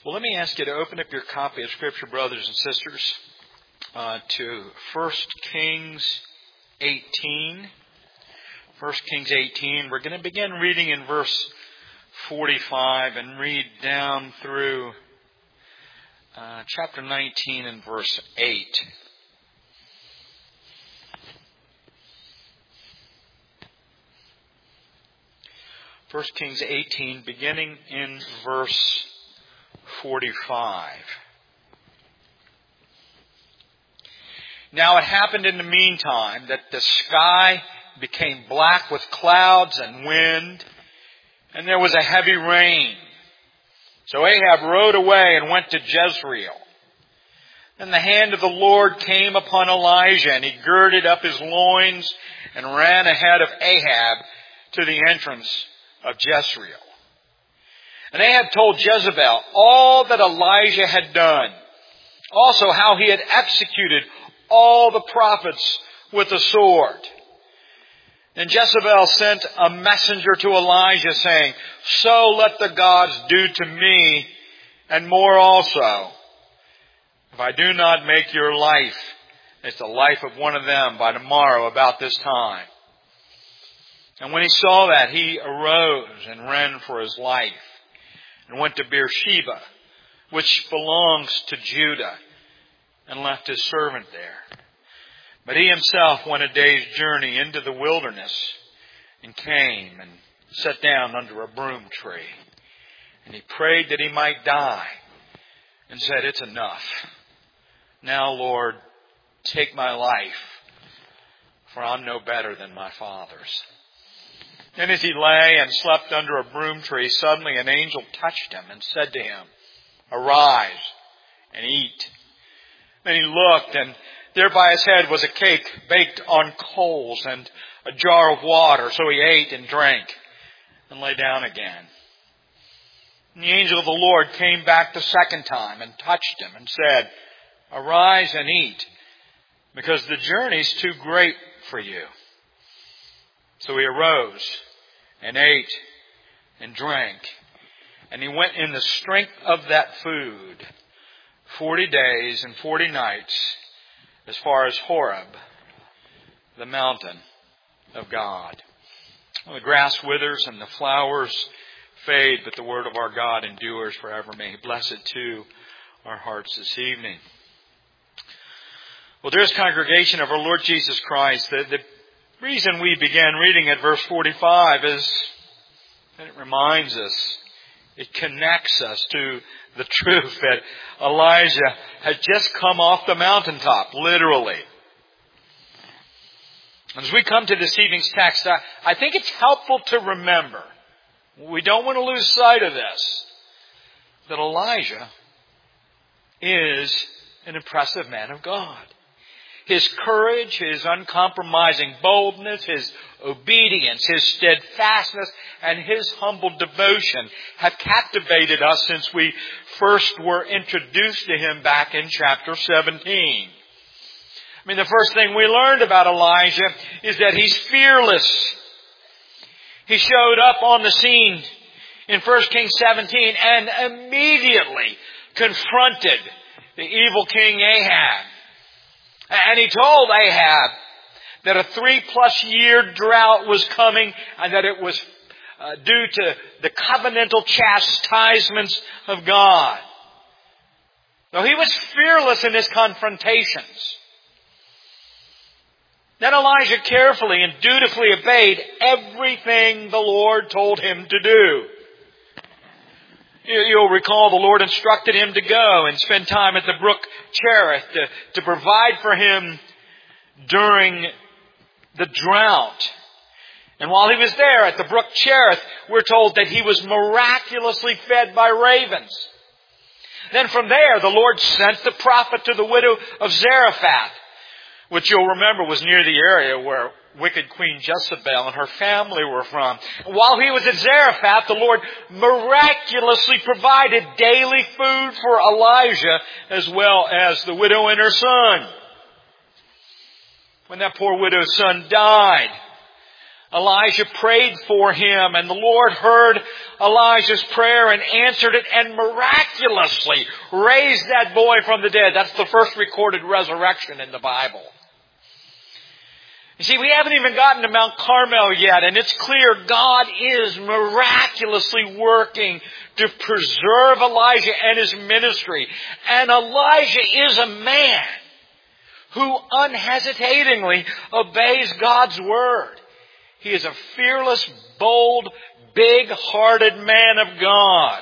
Well, let me ask you to open up your copy of Scripture, brothers and sisters, to 1 Kings 18. 1 Kings 18. We're going to begin reading in verse 45 and read down through chapter 19 and verse 8. First Kings 18, beginning in verse 45. Now it happened in the meantime that the sky became black with clouds and wind, and there was a heavy rain. So Ahab rode away and went to Jezreel. Then the hand of the Lord came upon Elijah, and he girded up his loins and ran ahead of Ahab to the entrance of Jezreel. And Ahab told Jezebel all that Elijah had done, also how he had executed all the prophets with the sword. And Jezebel sent a messenger to Elijah saying, "So let the gods do to me and more also, if I do not make your life as the life of one of them by tomorrow about this time." And when he saw that, he arose and ran for his life and went to Beersheba, which belongs to Judah, and left his servant there. But he himself went a day's journey into the wilderness and came and sat down under a broom tree. And he prayed that he might die and said, "It's enough. Now, Lord, take my life, for I'm no better than my fathers." And as he lay and slept under a broom tree, suddenly an angel touched him and said to him, "Arise and eat." Then he looked, and there by his head was a cake baked on coals and a jar of water. So he ate and drank and lay down again. And the angel of the Lord came back the second time and touched him and said, "Arise and eat, because the journey's too great for you." So he arose and ate and drank, and he went in the strength of that food 40 days and 40 nights as far as Horeb, the mountain of God. Well, the grass withers and the flowers fade, but the word of our God endures forever. May He bless it to our hearts this evening. Well, dearest congregation of our Lord Jesus Christ, the reason we began reading at verse 45 is that it reminds us, it connects us to the truth that Elijah had just come off the mountaintop, literally. As we come to this evening's text, I think it's helpful to remember, we don't want to lose sight of this, that Elijah is an impressive man of God. His courage, his uncompromising boldness, his obedience, his steadfastness, and his humble devotion have captivated us since we first were introduced to him back in chapter 17. I mean, the first thing we learned about Elijah is that he's fearless. He showed up on the scene in 1 Kings 17 and immediately confronted the evil king Ahab. And he told Ahab that a 3+ year drought was coming and that it was due to the covenantal chastisements of God. So he was fearless in his confrontations. Then Elijah carefully and dutifully obeyed everything the Lord told him to do. You'll recall the Lord instructed him to go and spend time at the brook Cherith to provide for him during the drought. And while he was there at the brook Cherith, we're told that he was miraculously fed by ravens. Then from there, the Lord sent the prophet to the widow of Zarephath, which you'll remember was near the area where wicked Queen Jezebel and her family were from. While he was at Zarephath, the Lord miraculously provided daily food for Elijah as well as the widow and her son. When that poor widow's son died, Elijah prayed for him, and the Lord heard Elijah's prayer and answered it and miraculously raised that boy from the dead. That's the first recorded resurrection in the Bible. You see, we haven't even gotten to Mount Carmel yet, and it's clear God is miraculously working to preserve Elijah and his ministry. And Elijah is a man who unhesitatingly obeys God's word. He is a fearless, bold, big-hearted man of God.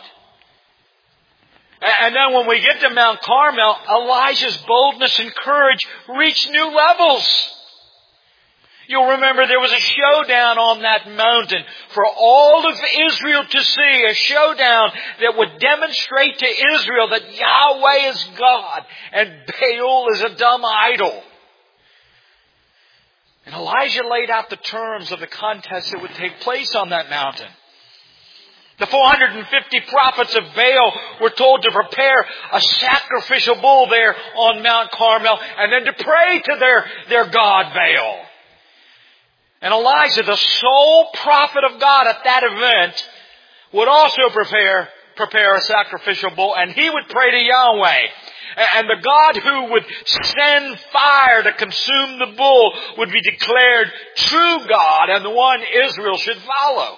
And then when we get to Mount Carmel, Elijah's boldness and courage reach new levels. You'll remember there was a showdown on that mountain for all of Israel to see, a showdown that would demonstrate to Israel that Yahweh is God and Baal is a dumb idol. And Elijah laid out the terms of the contest that would take place on that mountain. The 450 prophets of Baal were told to prepare a sacrificial bull there on Mount Carmel and then to pray to their god Baal. And Elijah, the sole prophet of God at that event, would also prepare a sacrificial bull, and he would pray to Yahweh. And the God who would send fire to consume the bull would be declared true God and the one Israel should follow.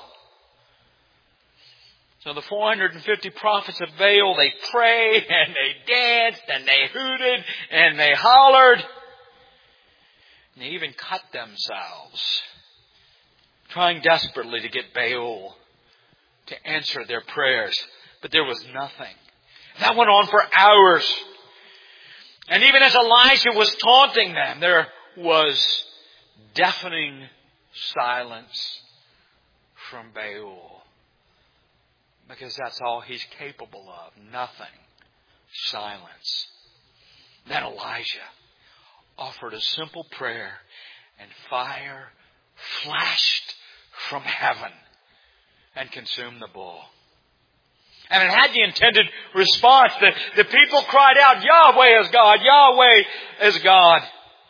So the 450 prophets of Baal, they prayed and they danced and they hooted and they hollered. And they even cut themselves, trying desperately to get Baal to answer their prayers. But there was nothing. That went on for hours. And even as Elijah was taunting them, there was deafening silence from Baal. Because that's all he's capable of. Nothing. Silence. Then Elijah offered a simple prayer, and fire flashed from heaven and consumed the bull. And it had the intended response. The people cried out, Yahweh is God, Yahweh is God.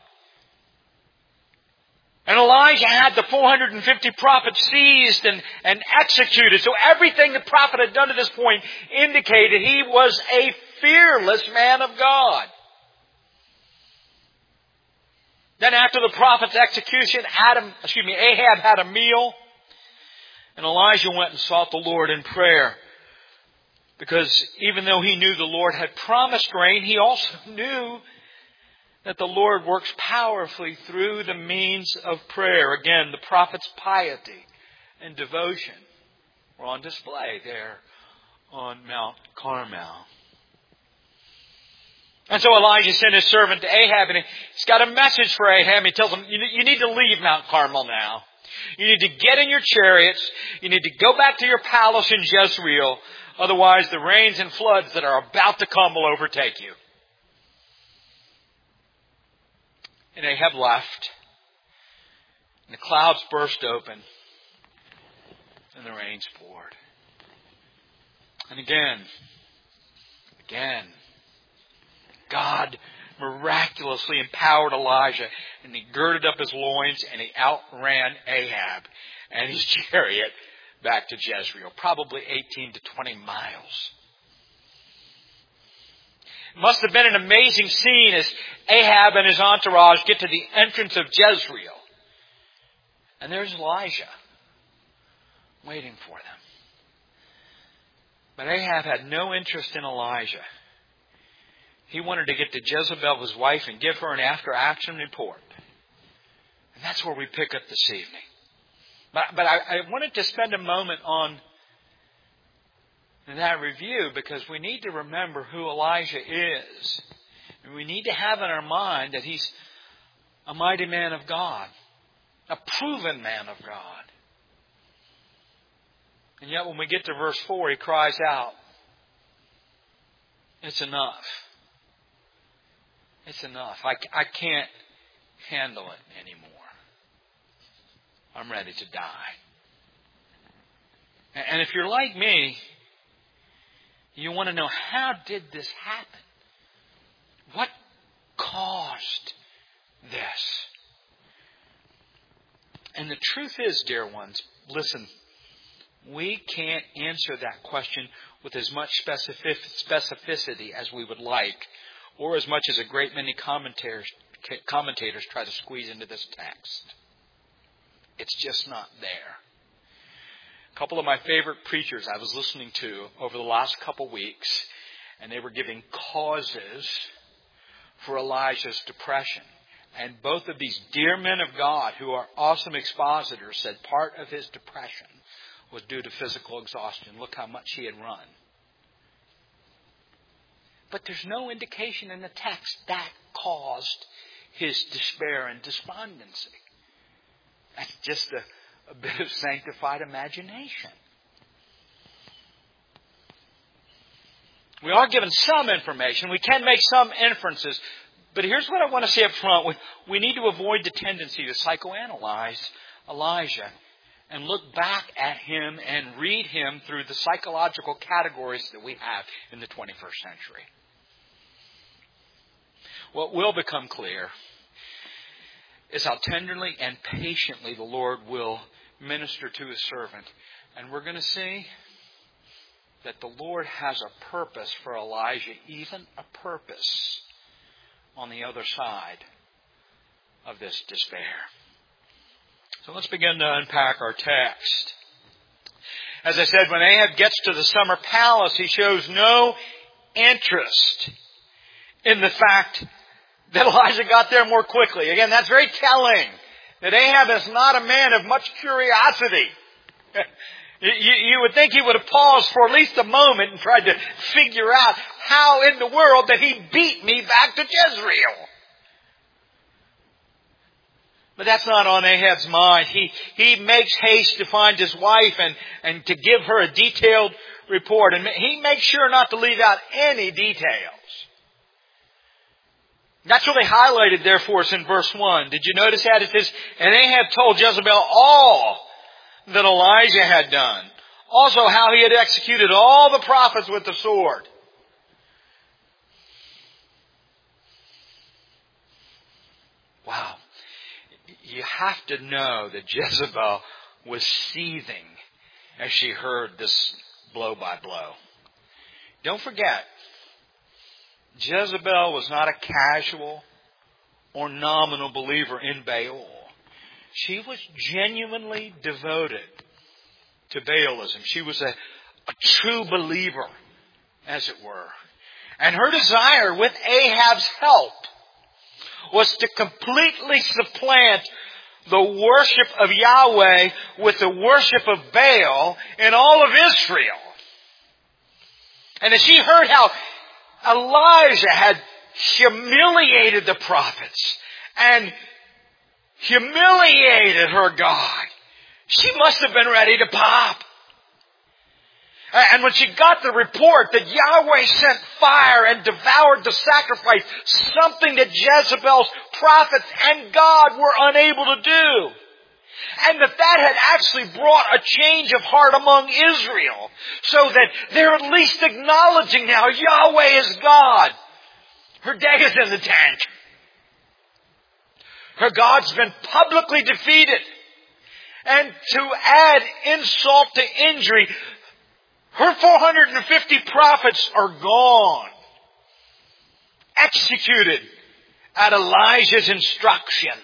And Elijah had the 450 prophets seized and executed. So everything the prophet had done to this point indicated he was a fearless man of God. Then after the prophet's execution, Ahab had a meal. And Elijah went and sought the Lord in prayer. Because even though he knew the Lord had promised rain, he also knew that the Lord works powerfully through the means of prayer. Again, the prophet's piety and devotion were on display there on Mount Carmel. And so Elijah sent his servant to Ahab, and he's got a message for Ahab. He tells him, you need to leave Mount Carmel now. You need to get in your chariots. You need to go back to your palace in Jezreel. Otherwise, the rains and floods that are about to come will overtake you. And Ahab left. And the clouds burst open. And the rains poured. And again, God miraculously empowered Elijah, and he girded up his loins and he outran Ahab and his chariot back to Jezreel, probably 18 to 20 miles. It must have been an amazing scene as Ahab and his entourage get to the entrance of Jezreel. And there's Elijah waiting for them. But Ahab had no interest in Elijah. He wanted to get to Jezebel, his wife, and give her an after-action report. And that's where we pick up this evening. But I wanted to spend a moment on that review because we need to remember who Elijah is. And we need to have in our mind that he's a mighty man of God, a proven man of God. And yet when we get to verse 4, he cries out, it's enough. It's enough. I can't handle it anymore. I'm ready to die. And if you're like me, you want to know, how did this happen? What caused this? And the truth is, dear ones, listen, we can't answer that question with as much specificity as we would like, or as much as a great many commentators try to squeeze into this text. It's just not there. A couple of my favorite preachers I was listening to over the last couple weeks, and they were giving causes for Elijah's depression. And both of these dear men of God, who are awesome expositors, said part of his depression was due to physical exhaustion. Look how much he had run. But there's no indication in the text that caused his despair and despondency. That's just a bit of sanctified imagination. We are given some information. We can make some inferences. But here's what I want to say up front. We need to avoid the tendency to psychoanalyze Elijah and look back at him and read him through the psychological categories that we have in the 21st century. What will become clear is how tenderly and patiently the Lord will minister to His servant. And we're going to see that the Lord has a purpose for Elijah, even a purpose on the other side of this despair. So let's begin to unpack our text. As I said, when Ahab gets to the summer palace, he shows no interest in the fact that Elijah got there more quickly. Again, that's very telling that Ahab is not a man of much curiosity. You would think he would have paused for at least a moment and tried to figure out how in the world that he beat me back to Jezreel. But that's not on Ahab's mind. He makes haste to find his wife and to give her a detailed report. And he makes sure not to leave out any details. That's really highlighted there for us in verse 1. Did you notice that? It says, and Ahab told Jezebel all that Elijah had done. Also how he had executed all the prophets with the sword. Wow. You have to know that Jezebel was seething as she heard this blow by blow. Don't forget, Jezebel was not a casual or nominal believer in Baal. She was genuinely devoted to Baalism. She was a true believer, as it were. And her desire, with Ahab's help, was to completely supplant the worship of Yahweh with the worship of Baal in all of Israel. And as she heard how Elijah had humiliated the prophets and humiliated her God, she must have been ready to pop. And when she got the report that Yahweh sent fire and devoured the sacrifice, something that Jezebel's prophets and God were unable to do, and that had actually brought a change of heart among Israel, so that they're at least acknowledging now Yahweh is God, her day is in the tank. Her God's been publicly defeated. And to add insult to injury, her 450 prophets are gone, executed at Elijah's instructions.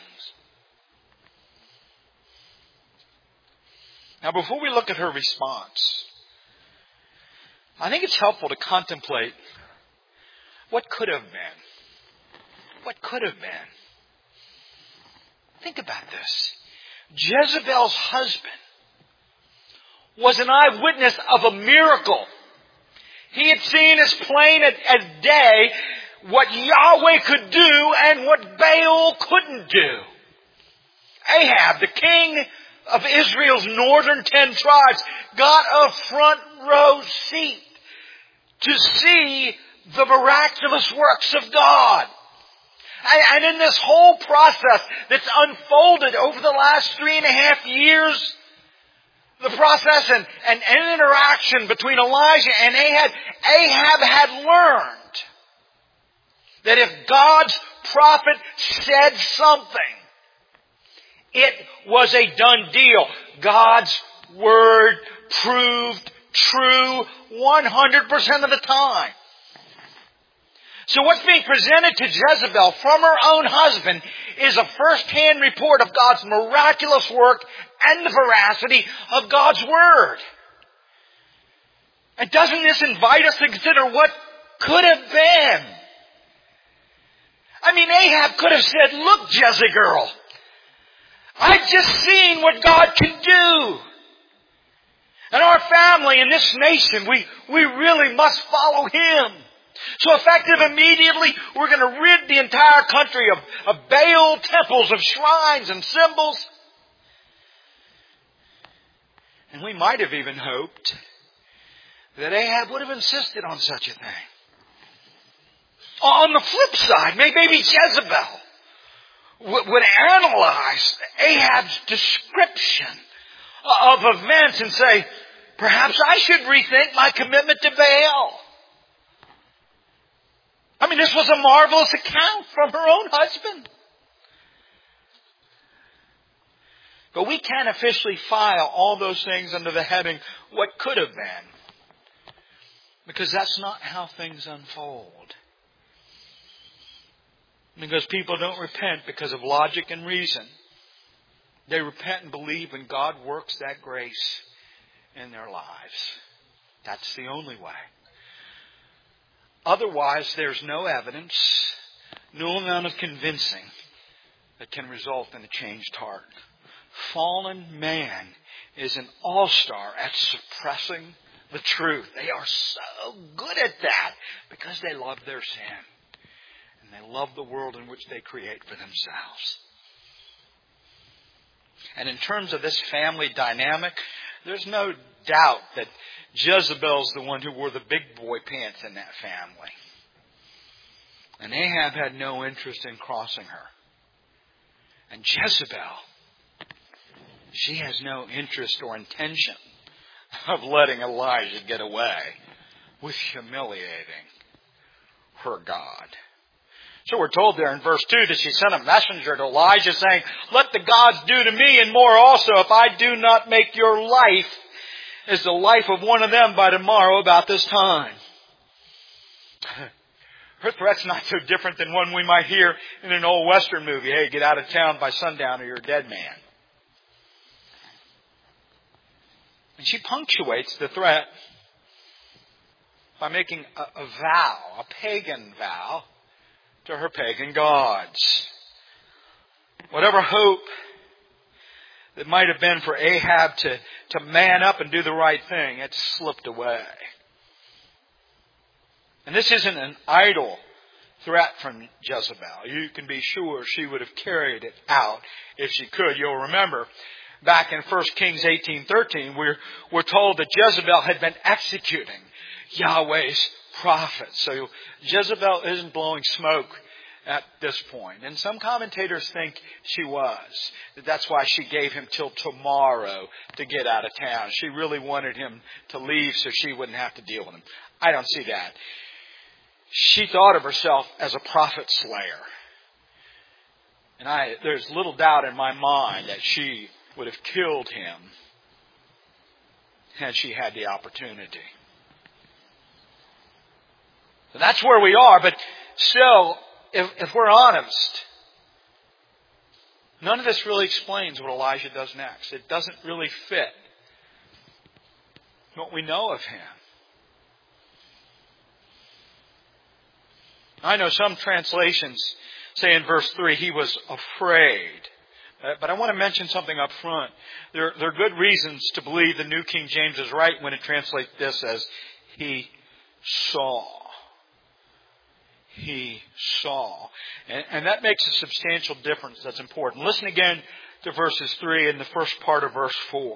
Now, before we look at her response, I think it's helpful to contemplate what could have been. What could have been. Think about this. Jezebel's husband was an eyewitness of a miracle. He had seen as plain as day what Yahweh could do and what Baal couldn't do. Ahab, the king of Israel's northern 10 tribes, got a front row seat to see the miraculous works of God. And in this whole process that's unfolded over the last 3.5 years, the process and interaction between Elijah and Ahab had learned that if God's prophet said something, It was a done deal. God's Word proved true 100% of the time. So what's being presented to Jezebel from her own husband is a first-hand report of God's miraculous work and the veracity of God's Word. And doesn't this invite us to consider what could have been? I mean, Ahab could have said, "Look, Jezebel, I've just seen what God can do. And our family and this nation, we really must follow Him. So effective immediately, we're going to rid the entire country of Baal temples, of shrines and symbols." And we might have even hoped that Ahab would have insisted on such a thing. On the flip side, maybe Jezebel would analyze Ahab's description of events and say, perhaps I should rethink my commitment to Baal. I mean, this was a marvelous account from her own husband. But we can't officially file all those things under the heading, what could have been. Because that's not how things unfold. Because people don't repent because of logic and reason. They repent and believe when God works that grace in their lives. That's the only way. Otherwise, there's no evidence, no amount of convincing that can result in a changed heart. Fallen man is an all-star at suppressing the truth. They are so good at that because they love their sin. And they love the world in which they create for themselves. And in terms of this family dynamic, there's no doubt that Jezebel's the one who wore the big boy pants in that family. And Ahab had no interest in crossing her. And Jezebel, she has no interest or intention of letting Elijah get away with humiliating her God. So we're told there in verse 2 that she sent a messenger to Elijah saying, "Let the gods do to me and more also if I do not make your life as the life of one of them by tomorrow about this time." Her threat's not so different than one we might hear in an old Western movie. Hey, get out of town by sundown or you're a dead man. And she punctuates the threat by making a vow, a pagan vow, to her pagan gods. Whatever hope that might have been for Ahab to man up and do the right thing, it slipped away. And this isn't an idle threat from Jezebel. You can be sure she would have carried it out if she could. You'll remember back in 1 Kings 18:13, we're told that Jezebel had been executing Yahweh's prophets. So Jezebel isn't blowing smoke at this point. And some commentators think she was. That's why she gave him till tomorrow to get out of town. She really wanted him to leave so she wouldn't have to deal with him. I don't see that. She thought of herself as a prophet slayer. And there's little doubt in my mind that she would have killed him had she had the opportunity. So that's where we are, but still, if we're honest, none of this really explains what Elijah does next. It doesn't really fit what we know of him. I know some translations say in verse 3, he was afraid. But I want to mention something up front. There are good reasons to believe the New King James is right when it translates this as he saw. He saw. And that makes a substantial difference that's important. Listen again to verses 3 and the first part of verse 4.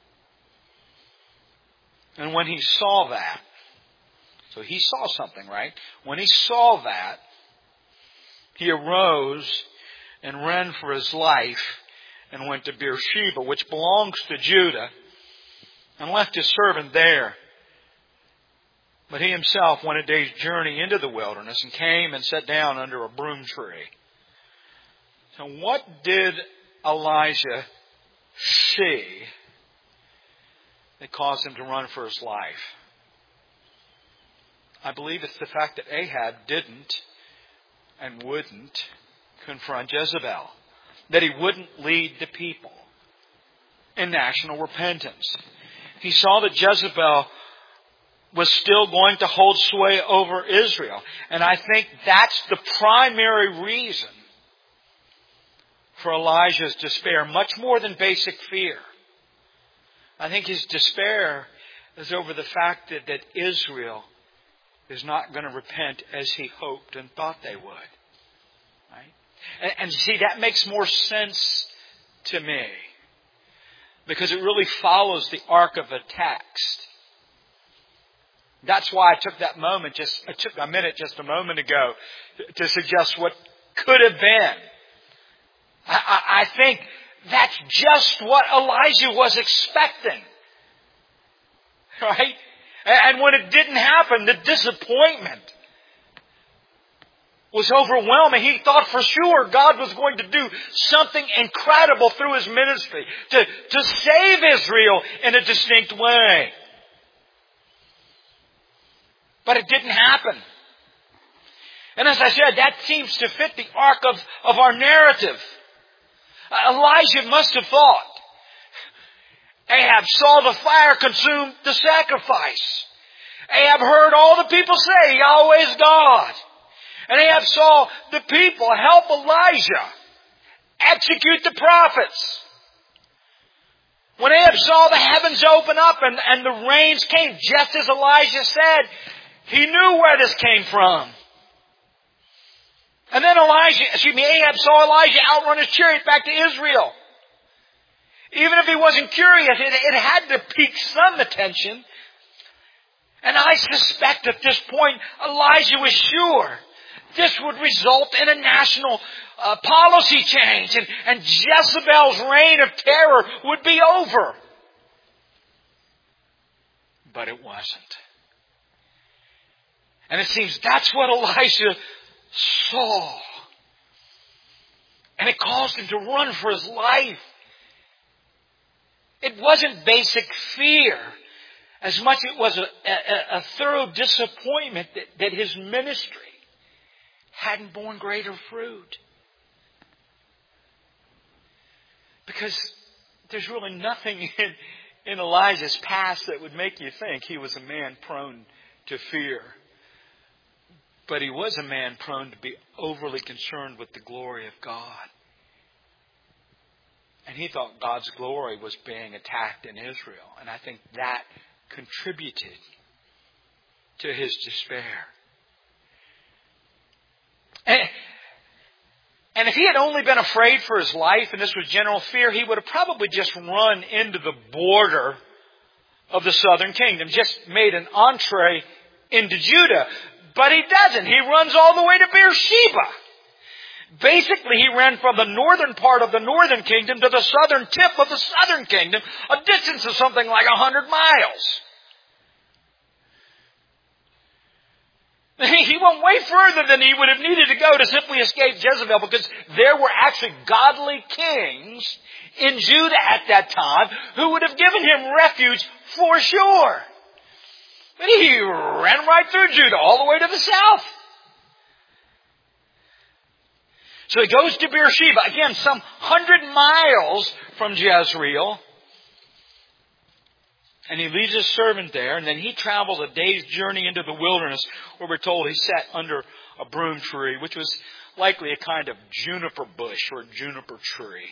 And when he saw that, so he saw something, right? When he saw that, he arose and ran for his life and went to Beersheba, which belongs to Judah, and left his servant there. But he himself went a day's journey into the wilderness and came and sat down under a broom tree. So what did Elijah see that caused him to run for his life? I believe it's the fact that Ahab didn't and wouldn't confront Jezebel. That he wouldn't lead the people in national repentance. He saw that Jezebel was still going to hold sway over Israel. And I think that's the primary reason for Elijah's despair, much more than basic fear. I think his despair is over the fact that Israel is not going to repent as he hoped and thought they would. Right? And see, that makes more sense to me, because it really follows the arc of a text. That's why I took a minute just a moment ago to suggest what could have been. I think that's just what Elijah was expecting. Right? And when it didn't happen, the disappointment was overwhelming. He thought for sure God was going to do something incredible through his ministry to save Israel in a distinct way. But it didn't happen. And as I said, that seems to fit the arc of our narrative. Elijah must have thought, Ahab saw the fire consume the sacrifice. Ahab heard all the people say, Yahweh is God. And Ahab saw the people help Elijah execute the prophets. When Ahab saw the heavens open up and the rains came, just as Elijah said, he knew where this came from. And then Ahab saw Elijah outrun his chariot back to Israel. Even if he wasn't curious, it had to pique some attention. And I suspect at this point, Elijah was sure this would result in a national policy change. And Jezebel's reign of terror would be over. But it wasn't. And it seems that's what Elijah saw. And it caused him to run for his life. It wasn't basic fear as much it was a thorough disappointment that his ministry hadn't borne greater fruit. Because there's really nothing in Elijah's past that would make you think he was a man prone to fear. But he was a man prone to be overly concerned with the glory of God. And he thought God's glory was being attacked in Israel. And I think that contributed to his despair. And if he had only been afraid for his life, and this was general fear, he would have probably just run into the border of the southern kingdom, just made an entree into Judah. But he doesn't. He runs all the way to Beersheba. Basically, he ran from the northern part of the northern kingdom to the southern tip of the southern kingdom, a distance of something like 100 miles. He went way further than he would have needed to go to simply escape Jezebel, because there were actually godly kings in Judah at that time who would have given him refuge for sure. But he ran right through Judah all the way to the south. So he goes to Beersheba, again, some 100 miles from Jezreel. And he leaves his servant there, and then he travels a day's journey into the wilderness, where we're told he sat under a broom tree, which was likely a kind of juniper bush or juniper tree.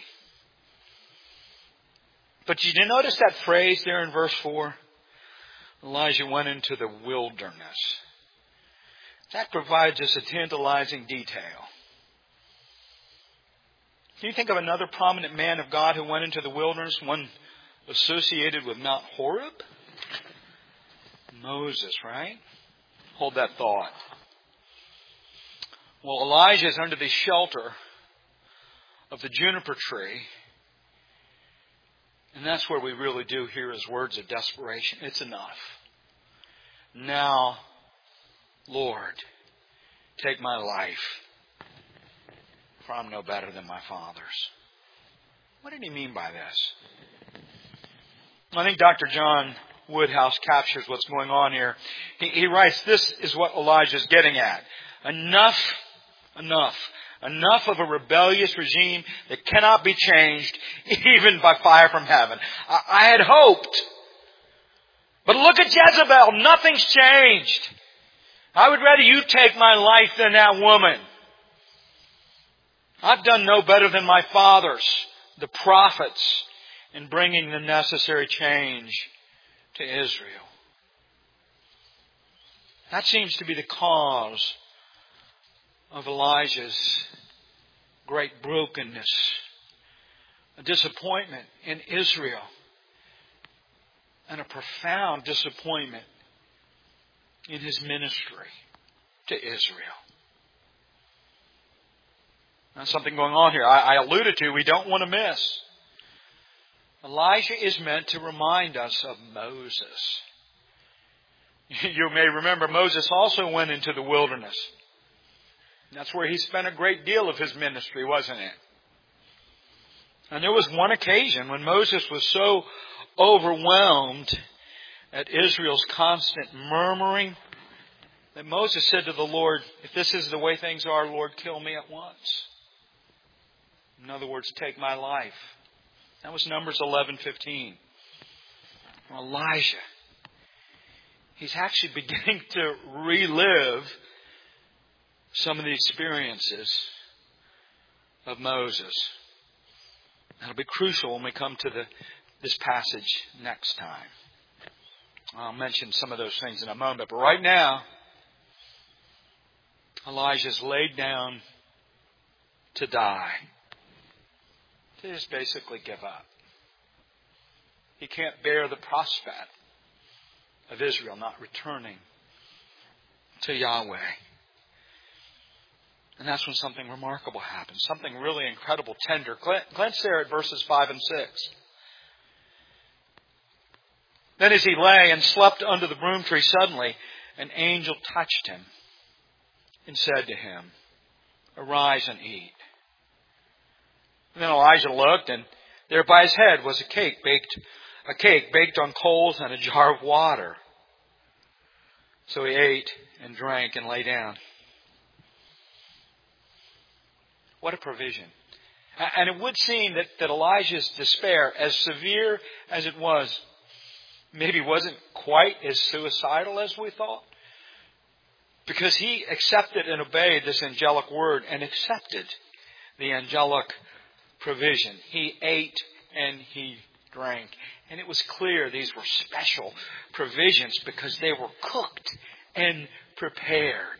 But did you notice that phrase there in verse 4? Elijah went into the wilderness. That provides us a tantalizing detail. Can you think of another prominent man of God who went into the wilderness, one associated with Mount Horeb? Moses, right? Hold that thought. Well, Elijah is under the shelter of the juniper tree. And that's where we really do hear his words of desperation. It's enough. Now, Lord, take my life, for I'm no better than my father's. What did he mean by this? I think Dr. John Woodhouse captures what's going on here. He writes, this is what Elijah is getting at. Enough of a rebellious regime that cannot be changed even by fire from heaven. I had hoped. But look at Jezebel. Nothing's changed. I would rather you take my life than that woman. I've done no better than my fathers, the prophets, in bringing the necessary change to Israel. That seems to be the cause of Elijah's great brokenness, a disappointment in Israel, and a profound disappointment in his ministry to Israel. Now, something going on here I alluded to, we don't want to miss. Elijah is meant to remind us of Moses. You may remember Moses also went into the wilderness. That's where he spent a great deal of his ministry, wasn't it? And there was one occasion when Moses was so overwhelmed at Israel's constant murmuring that Moses said to the Lord, if this is the way things are, Lord, kill me at once. In other words, take my life. That was Numbers 11:15. Elijah, he's actually beginning to relive some of the experiences of Moses. That'll be crucial when we come to this passage next time. I'll mention some of those things in a moment. But right now, Elijah's laid down to die. To just basically give up. He can't bear the prospect of Israel not returning to Yahweh. And that's when something remarkable happens. Something really incredible, tender. Glance there at verses 5 and 6. Then as he lay and slept under the broom tree, suddenly an angel touched him and said to him, arise and eat. And then Elijah looked, and there by his head was a cake baked on coals and a jar of water. So he ate and drank and lay down. What a provision. And it would seem that Elijah's despair, as severe as it was, maybe wasn't quite as suicidal as we thought. Because he accepted and obeyed this angelic word and accepted the angelic provision. He ate and he drank. And it was clear these were special provisions because they were cooked and prepared.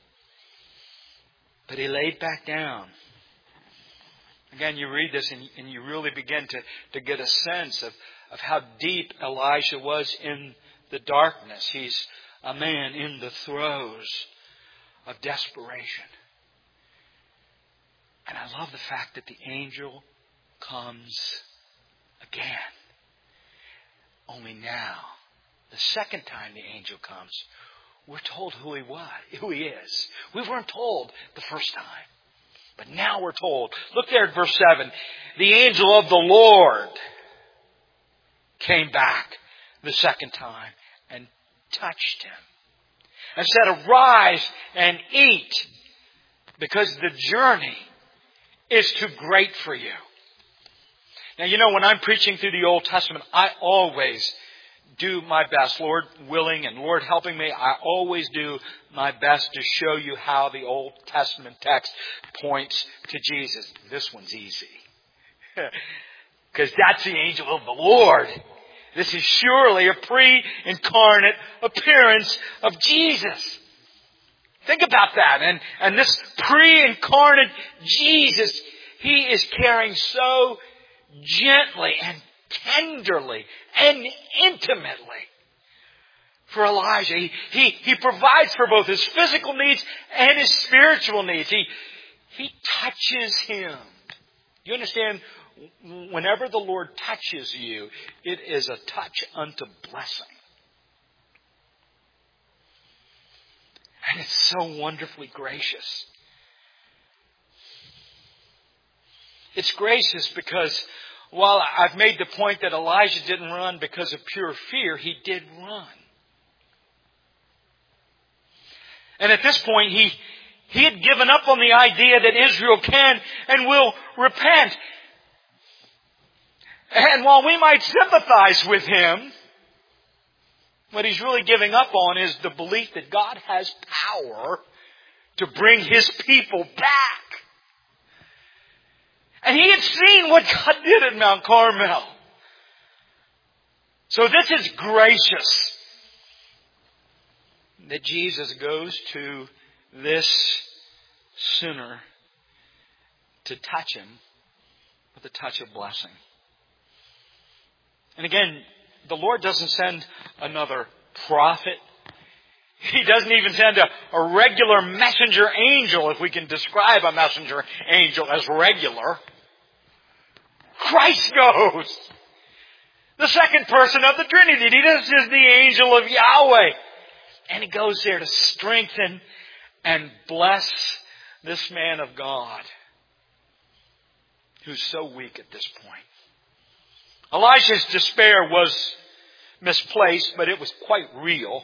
But he laid back down. Again, you read this and you really begin to get a sense of how deep Elijah was in the darkness. He's a man in the throes of desperation. And I love the fact that the angel comes again. Only now, the second time the angel comes, we're told who he is. We weren't told the first time. But now we're told. Look there at verse 7. The angel of the Lord came back the second time and touched him and said, arise and eat, because the journey is too great for you. Now, you know, when I'm preaching through the Old Testament, I always do my best, Lord willing and Lord helping me, I always do my best to show you how the Old Testament text points to Jesus. This one's easy. Because that's the angel of the Lord. This is surely a pre-incarnate appearance of Jesus. Think about that. And this pre-incarnate Jesus, He is caring so gently and tenderly and intimately for Elijah. He provides for both his physical needs and his spiritual needs. He touches him. You understand? Whenever the Lord touches you, it is a touch unto blessing. And it's so wonderfully gracious. It's gracious because while I've made the point that Elijah didn't run because of pure fear, he did run. And at this point, he had given up on the idea that Israel can and will repent. And while we might sympathize with him, what he's really giving up on is the belief that God has power to bring His people back. And he had seen what God did at Mount Carmel. So this is gracious that Jesus goes to this sinner to touch him with a touch of blessing. And again, the Lord doesn't send another prophet. He doesn't even send a regular messenger angel, if we can describe a messenger angel as regular. Christ goes. The second person of the Trinity. This is the angel of Yahweh. And He goes there to strengthen and bless this man of God who's so weak at this point. Elijah's despair was misplaced, but it was quite real.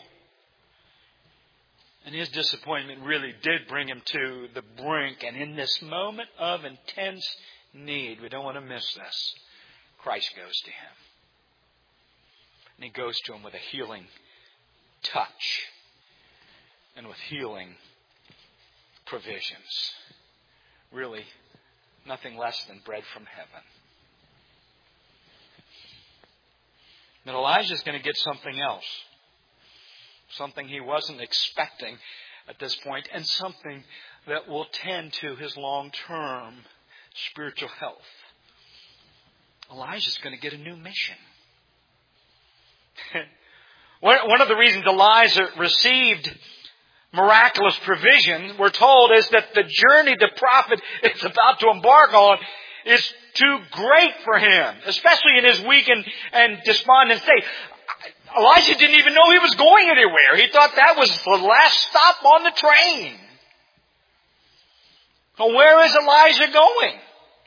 And his disappointment really did bring him to the brink. And in this moment of intense need, we don't want to miss this, Christ goes to him. And He goes to him with a healing touch and with healing provisions. Really, nothing less than bread from heaven. But Elijah's going to get something else. Something he wasn't expecting at this point, and something that will tend to his long-term spiritual health. Elijah's going to get a new mission. One of the reasons Elijah received miraculous provision, we're told, is that the journey the prophet is about to embark on is too great for him, especially in his weak and despondent state. Elijah didn't even know he was going anywhere. He thought that was the last stop on the train. Well, where is Elijah going?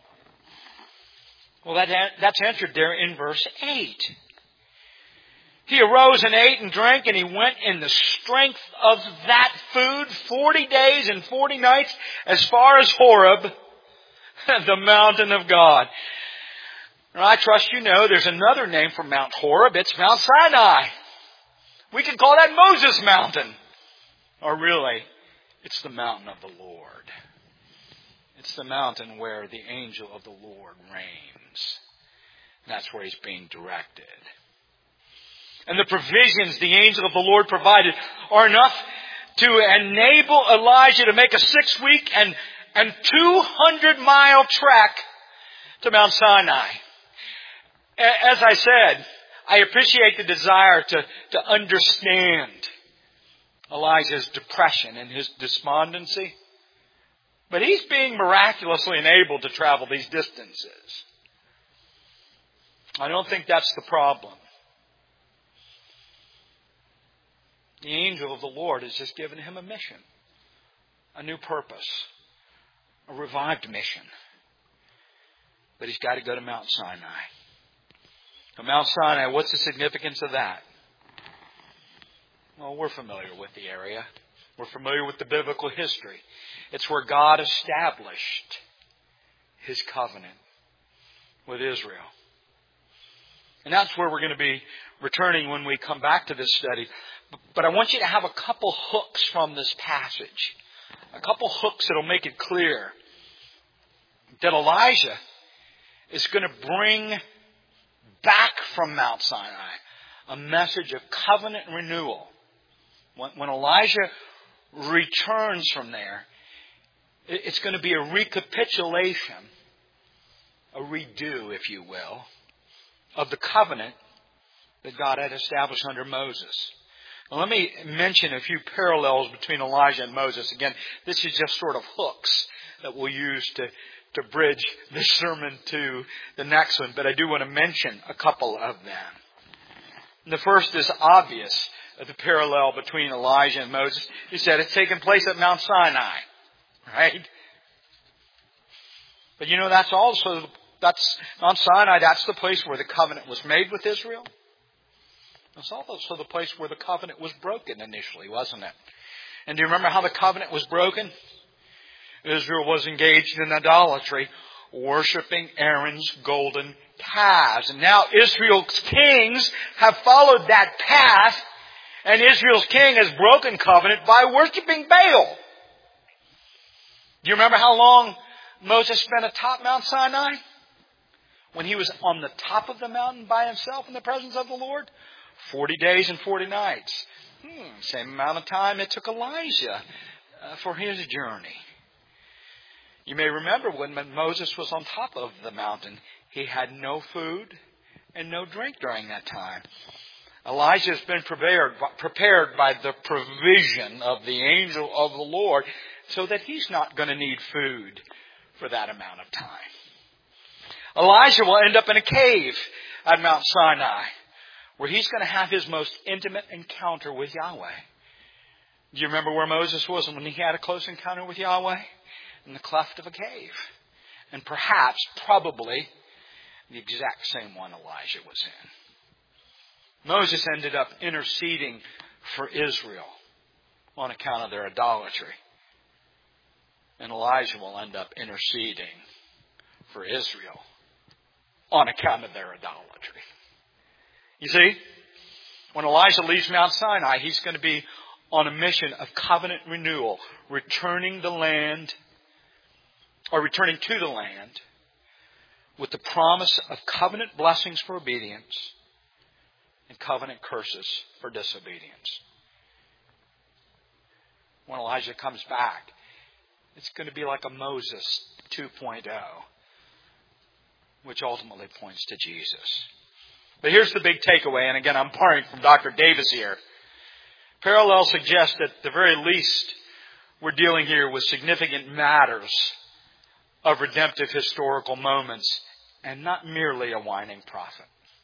Well, that's answered there in verse 8. He arose and ate and drank, and he went in the strength of that food 40 days and 40 nights as far as Horeb, the mountain of God. Now, I trust you know there's another name for Mount Horeb. It's Mount Sinai. We could call that Moses Mountain. Or really, it's the mountain of the Lord. It's the mountain where the angel of the Lord reigns. That's where he's being directed. And the provisions the angel of the Lord provided are enough to enable Elijah to make a 6-week and 200-mile trek to Mount Sinai. As I said, I appreciate the desire to understand Elijah's depression and his despondency. But he's being miraculously enabled to travel these distances. I don't think that's the problem. The angel of the Lord has just given him a mission, a new purpose, a revived mission. But he's got to go to Mount Sinai. Now, Mount Sinai, what's the significance of that? Well, we're familiar with the area. We're familiar with the biblical history. It's where God established His covenant with Israel. And that's where we're going to be returning when we come back to this study. But I want you to have a couple hooks from this passage. A couple hooks that will make it clear that Elijah is going to bring back from Mount Sinai a message of covenant renewal. When Elijah returns from there, it's going to be a recapitulation, a redo, if you will, of the covenant that God had established under Moses. Now, let me mention a few parallels between Elijah and Moses. Again, this is just sort of hooks that we'll use to bridge this sermon to the next one, but I do want to mention a couple of them. The first is obvious, the parallel between Elijah and Moses. He said it's taken place at Mount Sinai, right? But that's Mount Sinai, that's the place where the covenant was made with Israel. It's also the place where the covenant was broken initially, wasn't it? And do you remember how the covenant was broken? Israel was engaged in idolatry, worshiping Aaron's golden calves. And now Israel's kings have followed that path, and Israel's king has broken covenant by worshiping Baal. Do you remember how long Moses spent atop Mount Sinai? When he was on the top of the mountain by himself in the presence of the Lord? 40 days and 40 nights. Same amount of time it took Elijah for his journey. You may remember when Moses was on top of the mountain, he had no food and no drink during that time. Elijah has been prepared by the provision of the angel of the Lord so that he's not going to need food for that amount of time. Elijah will end up in a cave at Mount Sinai, where he's going to have his most intimate encounter with Yahweh. Do you remember where Moses was when he had a close encounter with Yahweh? In the cleft of a cave. And probably, the exact same one Elijah was in. Moses ended up interceding for Israel on account of their idolatry. And Elijah will end up interceding for Israel on account of their idolatry. You see, when Elijah leaves Mount Sinai, he's going to be on a mission of covenant renewal, returning to the land with the promise of covenant blessings for obedience and covenant curses for disobedience. When Elijah comes back, it's going to be like a Moses 2.0, which ultimately points to Jesus. But here's the big takeaway, and again, I'm borrowing from Dr. Davis here. Parallel suggests that at the very least, we're dealing here with significant matters of redemptive historical moments and not merely a whining prophet.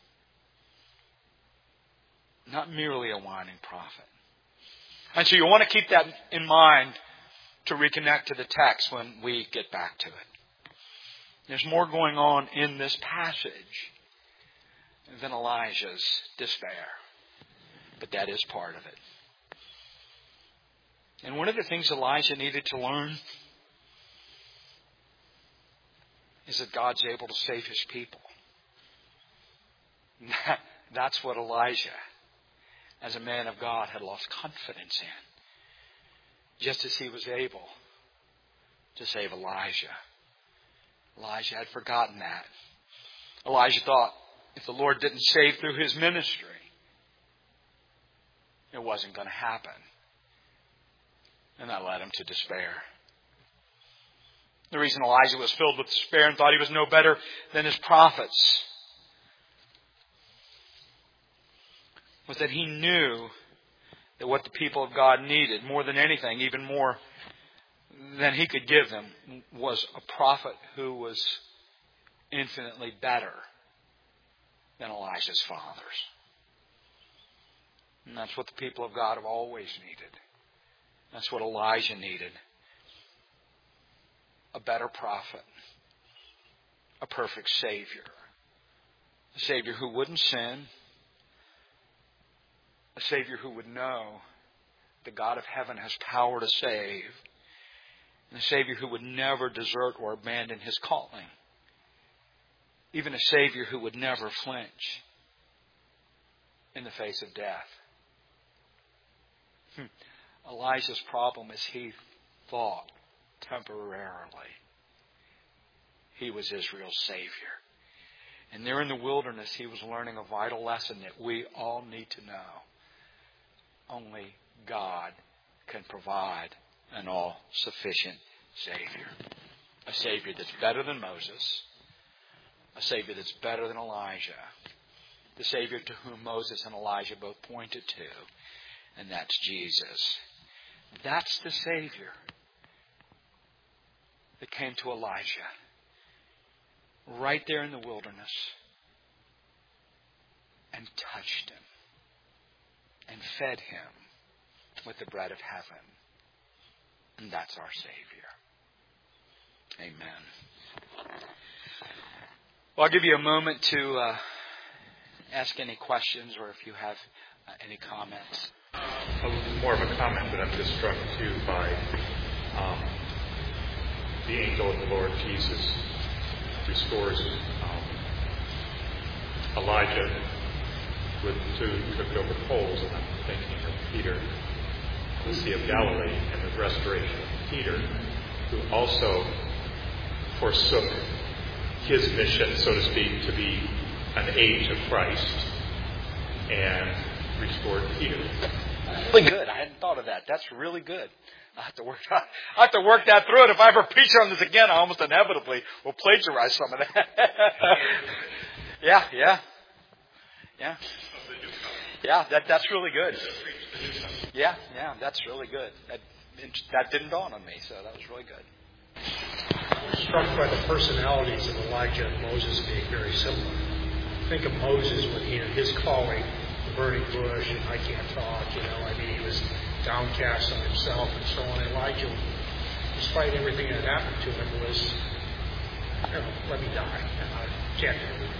Not merely a whining prophet. And so you want to keep that in mind to reconnect to the text when we get back to it. There's more going on in this passage than Elijah's despair. But that is part of it. And one of the things Elijah needed to learn is that God's able to save His people. That's what Elijah, as a man of God, had lost confidence in. Just as he was able to save Elijah. Elijah had forgotten that. Elijah thought if the Lord didn't save through his ministry, it wasn't going to happen. And that led him to despair. The reason Elijah was filled with despair and thought he was no better than his prophets was that he knew that what the people of God needed, more than anything, even more than he could give them, was a prophet who was infinitely better than Elijah's fathers. And that's what the people of God have always needed. That's what Elijah needed. A better prophet. A perfect Savior. A Savior who wouldn't sin. A Savior who would know the God of heaven has power to save. And a Savior who would never desert or abandon His calling. Even a Savior who would never flinch in the face of death. Elijah's problem is he thought temporarily he was Israel's Savior. And there in the wilderness he was learning a vital lesson that we all need to know. Only God can provide an all-sufficient Savior. A Savior that's better than Moses. A Savior that's better than Elijah. The Savior to whom Moses and Elijah both pointed to. And that's Jesus. That's the Savior that came to Elijah. Right there in the wilderness. And touched him. And fed him with the bread of heaven. And that's our Savior. Amen. Well, I'll give you a moment to ask any questions or if you have any comments. More of a comment, but I'm just struck too by the angel of the Lord Jesus restores Elijah with two tripped over poles, and I'm thinking of Peter, the Sea of Galilee, and the restoration of Peter, who also forsook his mission, so to speak, to be an aid to Christ, and restored Peter. Really good. I hadn't thought of that. That's really good. I have to work that through. And if I ever preach on this again, I almost inevitably will plagiarize some of that. Yeah. That's really good. Yeah, that's really good. That didn't dawn on me, so that was really good. I'm struck by the personalities of Elijah and Moses being very similar. Think of Moses when his calling, the burning bush, and I can't talk, he was downcast on himself and so on. Elijah, despite everything that happened to him, was, let me die. I can't do it.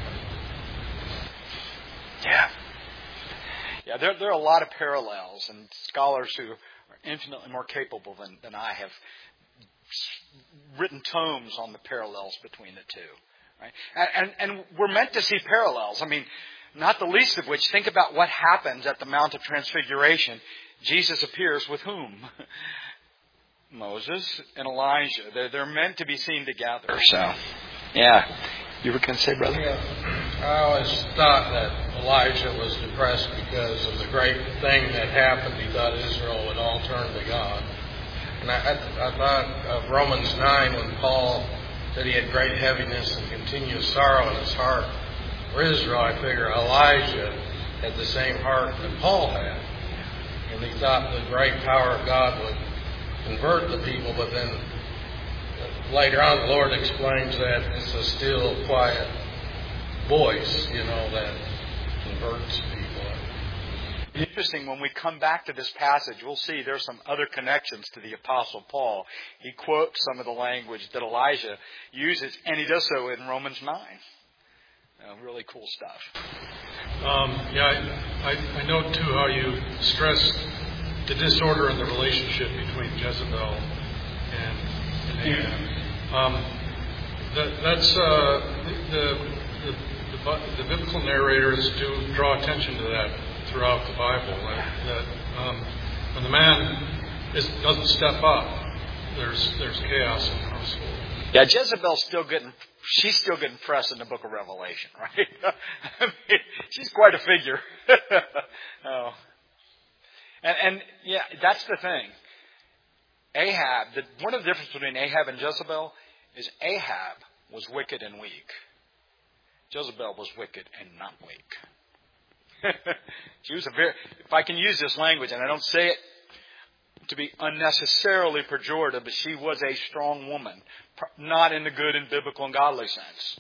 Yeah, there are a lot of parallels, and scholars who are infinitely more capable than I have written tomes on the parallels between the two. Right? And we're meant to see parallels. I mean, not the least of which, think about what happens at the Mount of Transfiguration. Jesus appears with whom? Moses and Elijah. They're meant to be seen together. So, yeah. You were going to say, brother? Yeah. I always thought that Elijah was depressed because of the great thing that happened. He thought Israel would all turn to God. And I thought of Romans 9 when Paul said he had great heaviness and continuous sorrow in his heart. For Israel, I figure Elijah had the same heart that Paul had. And he thought the great power of God would convert the people, but then later on the Lord explains that it's a still, quiet voice, that converts people. Interesting, when we come back to this passage, we'll see there's some other connections to the Apostle Paul. He quotes some of the language that Elijah uses, and he does so in Romans 9. Really cool stuff. I note, too, how you stress the disorder in the relationship between Jezebel and Ahab. That's the biblical narrators do draw attention to that throughout the Bible. That when the man doesn't step up, there's chaos in the household. Yeah, Jezebel's still getting press in the book of Revelation, right? I mean, she's quite a figure. And that's the thing. Ahab, one of the differences between Ahab and Jezebel is Ahab was wicked and weak. Jezebel was wicked and not weak. She was if I can use this language, and I don't say it to be unnecessarily pejorative, but she was a strong woman, not in the good and biblical and godly sense.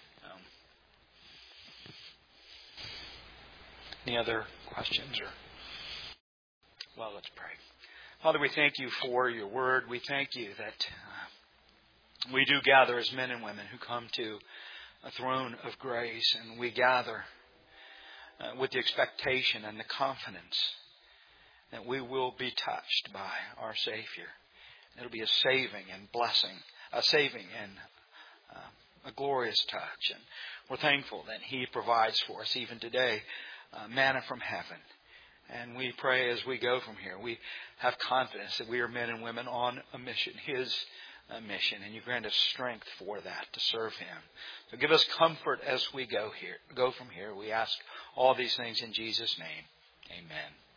Any other questions? Well, let's pray. Father, we thank you for your word. We thank you that we do gather as men and women who come to a throne of grace, and we gather with the expectation and the confidence that we will be touched by our Savior. It'll be a saving and blessing, a saving and a glorious touch. And we're thankful that He provides for us even today manna from heaven. And we pray as we go from here, we have confidence that we are men and women on a mission, His mission, and you grant us strength for that, to serve Him. So give us comfort as we go from here. We ask all these things in Jesus' name. Amen.